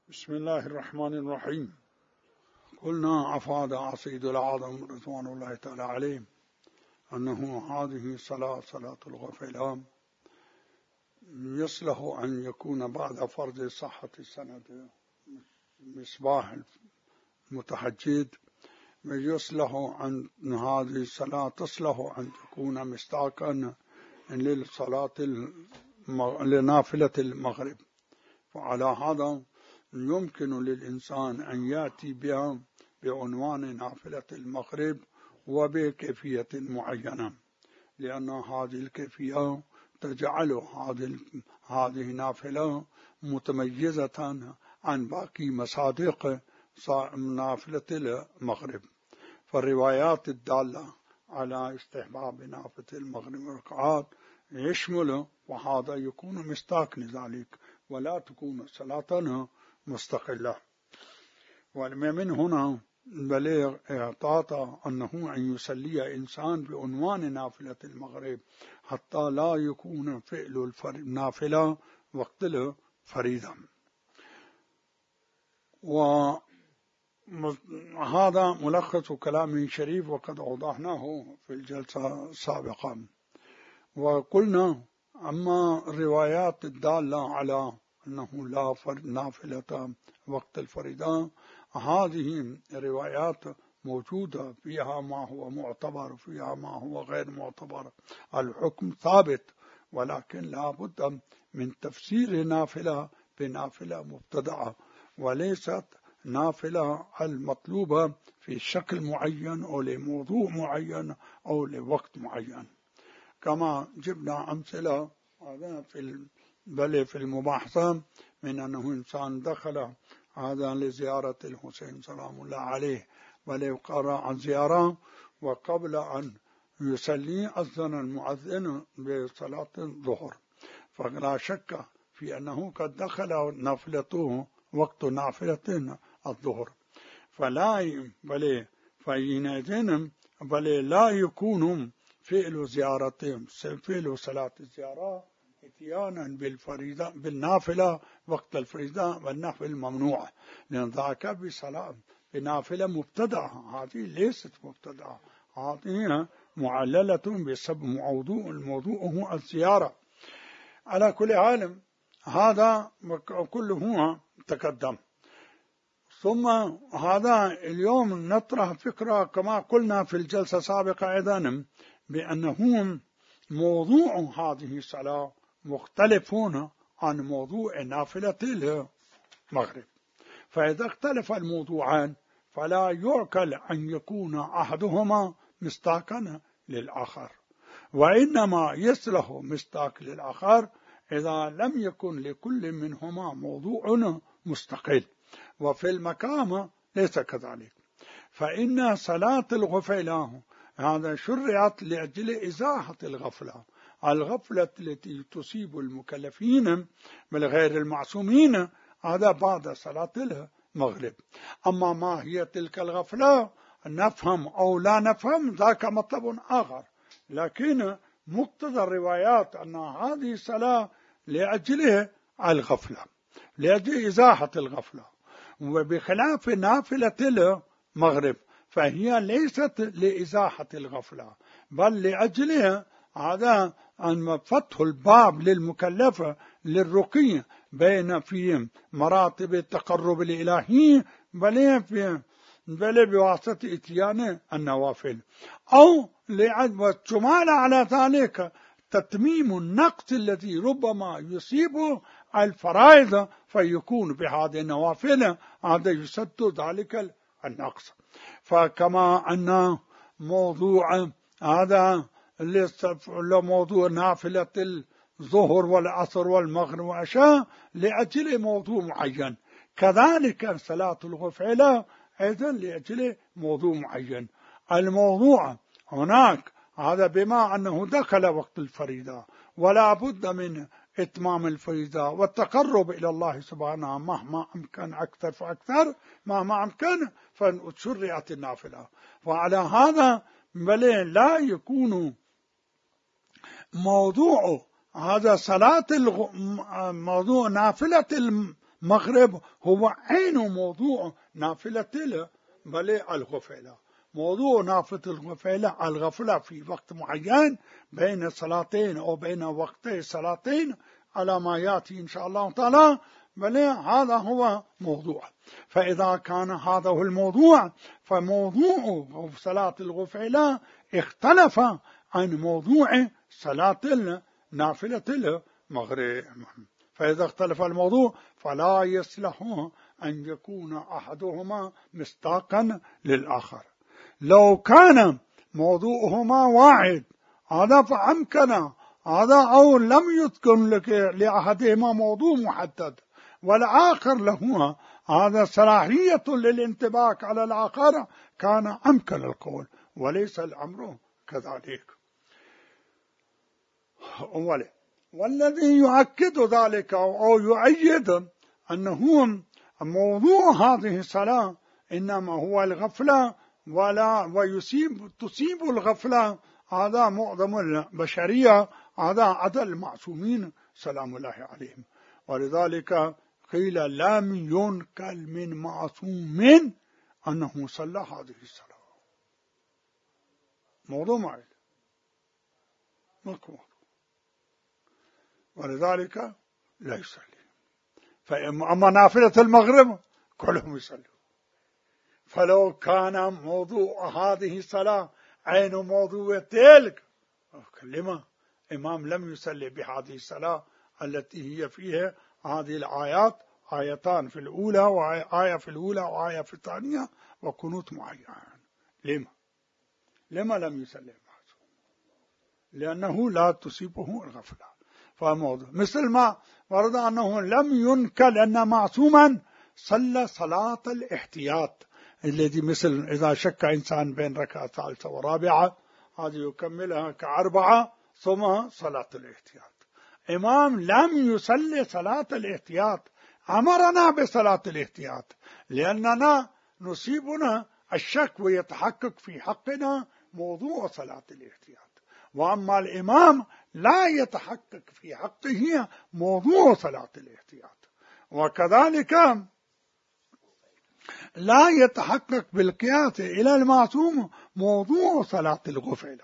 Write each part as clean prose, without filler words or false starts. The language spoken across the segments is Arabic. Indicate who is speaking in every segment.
Speaker 1: بسم الله الرحمن الرحيم. قلنا أفاد عصيد الأعظم رضوان الله تعالى عليه أنه هذه صلاة الغفلان يصلح أن يكون بعد فرض صحة السند مصباح المتحجد، يصلح أن هذه الصلاة تصلح أن تكون مصداقا للصلاة لنافلة المغرب. وعلى هذا يمكن للإنسان أن يأتي بها بعنوان نافلة المغرب وبكيفية معينة، لأن هذه الكيفية تجعل هذه نافلة متميزة عن باقي مصادق نافلة المغرب. فالروايات الدالة على استحباب نافلة المغرب ركعات يشمل، وهذا يكون مصداق لذلك، ولا تكون صلاتنا مستقلة. ومن هنا بلغ اعطاء أنه أن يصلي إنسان بعنوان نافلة المغرب حتى لا يكون فعل النافلة وقت الفريضة. وهذا ملخص كلام شريف وقد أوضحناه في الجلسة السابقة. وقلنا أما الروايات الدالة على أنه لا نافلة وقت الفريضة، هذه الروايات موجودة، فيها ما هو معتبر فيها ما هو غير معتبر، الحكم ثابت، ولكن لا بد من تفسير نافلة بنافلة مبتدعة، وليست نافلة المطلوبة في شكل معين أو لموضوع معين أو لوقت معين. كما جبنا أمثلة في المباحثة من أنه إنسان دخل هذا لزيارة الحسين سلام الله عليه، بل قرأ عن زيارة، وقبل أن يصلي أذن المؤذن بصلاة الظهر، فلا شك في أنه قد دخل نافلته وقت نافلة الظهر، بل لا يكون فعل صلاة الزيارة اتيانا بالفريضة بالنافلة وقت الفريضة، والنفل ممنوع، لأن ذاك بنافلة مبتدعة، هذه ليست مبتدعة، هذه معللة بسبب موضوعه الزيارة. على كل حال هذا كله تقدم. ثم هذا اليوم نطرح فكرة كما قلنا في الجلسة السابقة أيضا، بأنه موضوع هذه الصلاة مختلفون عن موضوع نافلة المغرب. فإذا اختلف الموضوعان فلا يعقل أن يكون أحدهما مصداقا للآخر، وإنما يصلح مصداق للآخر إذا لم يكن لكل منهما موضوع مستقل. وفي المقام ليس كذلك، فإن صلاة الغفلان هذا شرعت لأجل إزاحة الغفلة التي تصيب المكلفين من غير المعصومين، هذا بعد صلاة المغرب. أما ما هي تلك الغفلة، نفهم أو لا نفهم، ذاك مطلب آخر، لكن مقتضى الروايات أن هذه الصلاة لأجل الغفلة، لأجل إزاحة الغفلة، وبخلاف نافلة المغرب فهي ليست لإزاحة الغفلة، بل لأجلها هذا أن فتح الباب للمكلف للرقي بين في مراتب التقرب الإلهي، بل بواسطة إتيان النوافل، أو والجمال على ذلك تتميم النقص الذي ربما يصيب الفرائض، فيكون بهذه النوافل هذا يسد ذلك النقص. فكما أن موضوع هذا موضوع نافلة الظهر والعصر والمغرب والعشاء لأجل موضوع معين، كذلك صلاة الغفلة أيضا لأجل موضوع معين. الموضوع هناك هذا بما أنه دخل وقت الفريضة، ولا بد من إتمام الفريضة والتقرب إلى الله سبحانه مهما أمكن، أكثر فأكثر، مهما أمكن، فشرعت النافلة. وعلى هذا بل لا يكون موضوع هذا موضوع نافلة مغرب هو عين موضوع نافلة بل الغفلة. موضوع نافلة الغفلة في وقت معين بين صلاتين أو بين وقتي صلاتين على ما يأتي إن شاء الله تعالى، بل هذا هو موضوع. فإذا كان هذا هو الموضوع فموضوع صلاة الغفلة اختلف عن موضوع صلاة نافلة المغرب. فإذا اختلف الموضوع فلا يصلح أن يكون أحدهما مصداقا للآخر. لو كان موضوعهما واحد هذا فأمكن هذا، أو لم يذكر لك لأحدهما موضوع محدد والآخر له هذا صلاحية للانطباق على الآخر، كان أمكن القول، وليس الأمر كذلك. والذي يؤكد ذلك أو يؤيد أنه موضوع هذه الصلاة إنما هو الغفلة تصيب الغفلة، هذا معظم البشرية، هذا عدا المعصومين سلام الله عليهم. ولذلك قيل لم ينقل من معصوم أنه صلى هذه الصلاة. موضوع معين ماكو، ولذلك لا يصلي. فأما نافلة المغرب كلهم يصلوا. فلو كان موضوع هذه الصلاة عين موضوع تلك لما إمام لم يصلي بهذه الصلاة التي هي فيها هذه الآيات، آيتان في الأولى وآية في الأولى وآية في الثانية وقنوت معين. لما لم يصلي معصوم؟ لأنه لا تصيبه الغفلة. فالموضوع مثل ما ورد أنه لم ينكل أن معصوما صلى صلاة الاحتياط، الذي مثل إذا شك إنسان بين ركعة ثالثة ورابعة هذه يكملها كأربعة ثم صلاة الاحتياط. إمام لم يصلي صلاة الاحتياط، أمرنا بصلاة الاحتياط لأننا نصيبنا الشك ويتحقق في حقنا موضوع صلاة الاحتياط. وأما الإمام لا يتحقق في حقه موضوع صلاة الاحتياط، وكذلك لا يتحقق بالقياس إلى المعصوم موضوع صلاة الغفلة.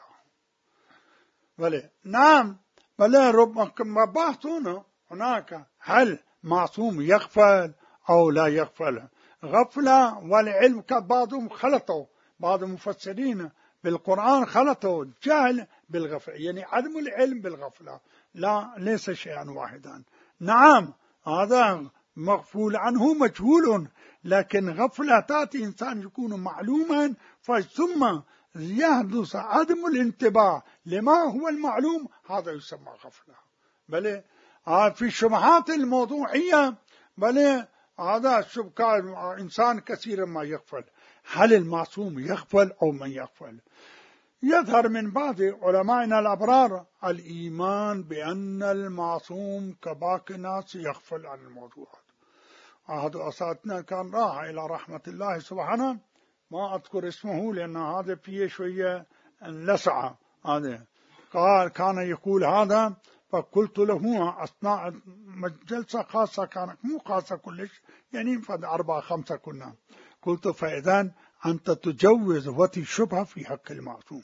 Speaker 1: نعم، ربما بحثنا هناك هل معصوم يغفل أو لا يغفل. غفلة والعلم بعضهم خلطوا، بعض المفسرين بالقرآن خلطوا جهل بالغفلة، يعني عدم العلم بالغفلة، لا ليس شيئا واحدا. نعم هذا مغفول عنه مجهول، لكن غفلة تأتي إنسان يكون معلوما ثم يحدث عدم الانتباه لما هو المعلوم، هذا يسمى غفلة. بل في الشبهات الموضوعية هذا شبكة إنسان كثيرا ما يغفل. هل المعصوم يغفل أو من يغفل؟ يظهر من بعض علمائنا الأبرار الإيمان بأن المعصوم كباقي الناس يغفل عن الموضوعات. هذا أساتنا كان راح إلى رحمة الله سبحانه، ما أذكر اسمه لأن هذا فيه شوية لسعة. هذا قال كان يقول هذا، فقلت له أثناء جلسة خاصة كانت مو خاصة كلش، يعني فد 4-5 كنا، قلت فإذا أنت تجوز وتي الشبهة في حق المعصوم.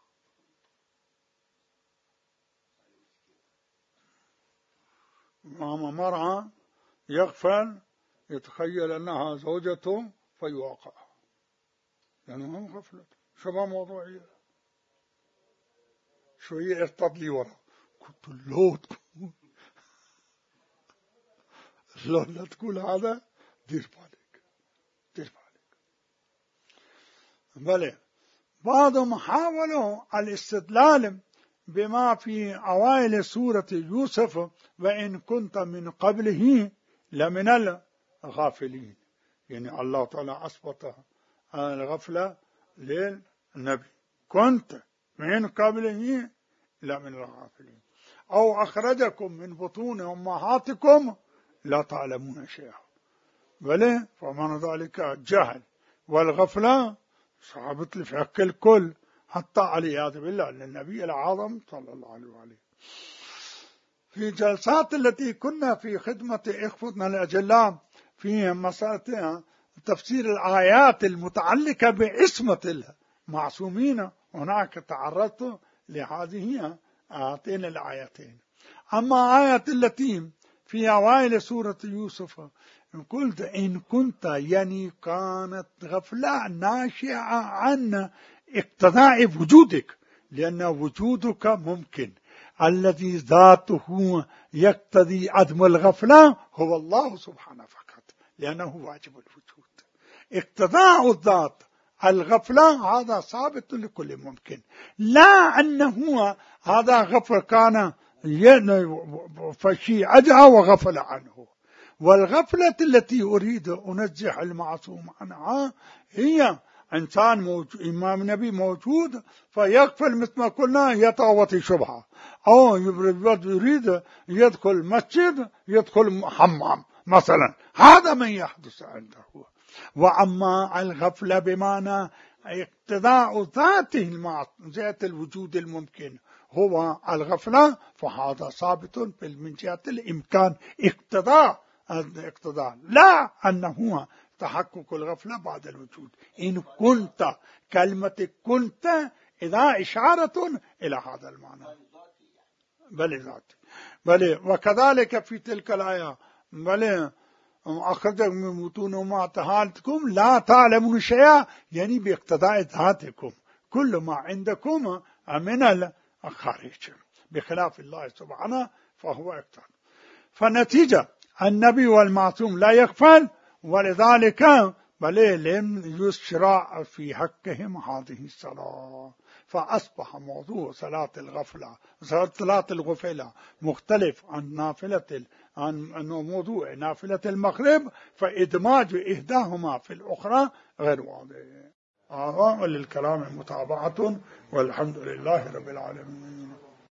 Speaker 1: أما مرأة يغفل يتخيل أنها زوجته فيواقع، لأنه هم غفلة شبه موضوعية. شوية ارتد لي ورا، قلت لو لا تقول هذا دير بالك. بلى بعضهم حاولوا الاستدلال بما في أوائل سورة يوسف وإن كنت من قبله لمن الغافلين، يعني الله تعالى أثبت الغفلة للنبي، كنت من قبله لمن الغافلين، أو أخرجكم من بطون أمهاتكم لا تعلمون شيئا. بلى فمن ذلك جهل، والغفلة صعبت في حق الكل، حتى علياذ بالله للنبي العظم صلى الله عليه وآله. في جلسات التي كنا في خدمة إخوتنا الأجلاء في مسألة تفسير الآيات المتعلقة بعصمة المعصومين، هناك تعرضت لهذه هاتين الآيتين. أما آية التي في أوائل سورة يوسف قلت إن كنت يعني كانت غفلة ناشئة عن اقتضاء وجودك، لأن وجودك ممكن، الذي ذاته يقتضي عدم الغفلة هو الله سبحانه فقط، لأنه واجب الوجود. اقتضاء الذات الغفلة هذا ثابت لكل ممكن، لا أنه هذا غفل كان فشيء أجهى وغفل عنه. والغفلة التي أريد أنزح المعصوم عنها هي إنسان إمام نبي موجود فيغفل مثل ما قلنا يطاوت شبهة، أو يريد يدخل مسجد يدخل حمام مثلا، هذا من يحدث عنده. وأما الغفلة بمعنى اقتضاء ذات الوجود الممكن هو الغفلة، فهذا ثابت من جهة الإمكان، اقتضاء، لا أنه تحقق الغفلة بعد الوجود. إن كنت، كلمة كنت إذا إشارة إلى هذا المعنى، بل ذاتي، بل وكذلك في تلك الآية بل أخرجكم من بطون أمهاتكم لا تعلمون شيئا، يعني باقتضاء ذاتكم كل ما عندكم من الخارج، بخلاف الله سبحانه فهو اقتضاء. فنتيجة النبي والمعصوم لا يغفل، ولذلك بل لم يشرع في حقهم هذه الصلاة، فأصبح موضوع صلاة الغفلة مختلف عن موضوع نافلة المغرب، فإدماج إحداهما في الأخرى غير واضح. وللكلام متابعة، والحمد لله رب العالمين.